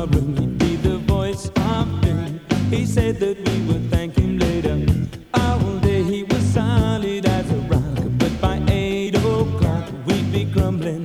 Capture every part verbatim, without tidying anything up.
room, he'd be the voice of doom. He said that we would thank him later. All day he was solid as a rock, but by eight o'clock we'd be crumbling.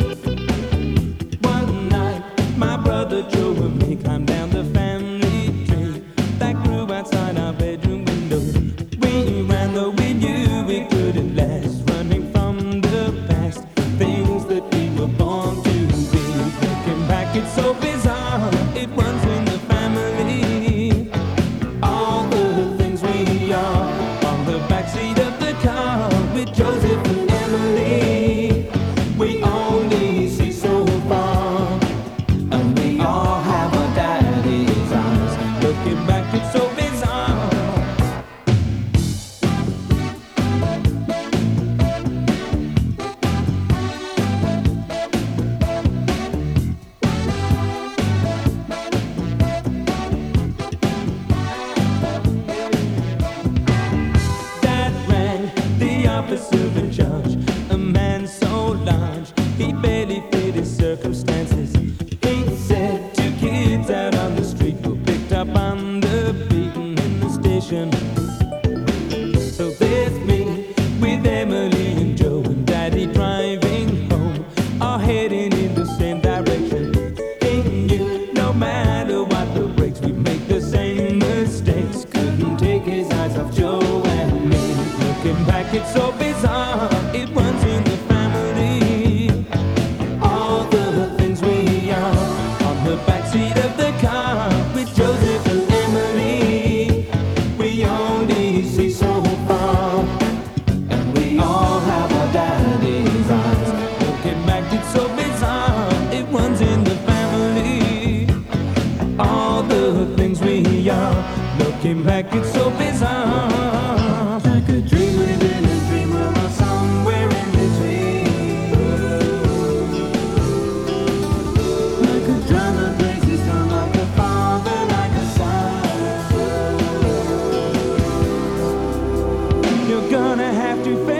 One night, my brother Joe and me climbed down the family tree that grew outside our bedroom window. We ran though we knew we couldn't last, running from the past, things that we were born to be. Looking back, it's so bizarre, it runs in the family. All the things we are on the backseat of the car with Joseph and Emily. We only see so far, and we all have our daddy's eyes. Looking back, it's so bizarre. Officer in charge, a man so large, he barely fit his circumstances. He said two kids out on the street were picked up on the beaten in the station. So there's me with Emily and Joe and Daddy driving home, all heading in the same direction. He knew no matter what the brakes, we'd make the same mistakes. Couldn't take his eyes off Joe and me. Looking back, it's so bizarre, it runs in the family. All the things we are on the backseat of the car with Joseph and Emily. We only see so far, and we all have our daddy's eyes. Looking back, it's so bizarre, it runs in the family. All the things we are, looking back, it's so bizarre. Like a dream within a dream, or somewhere in between. Like a drama breaks its down, like a father, like a son. You're gonna have to face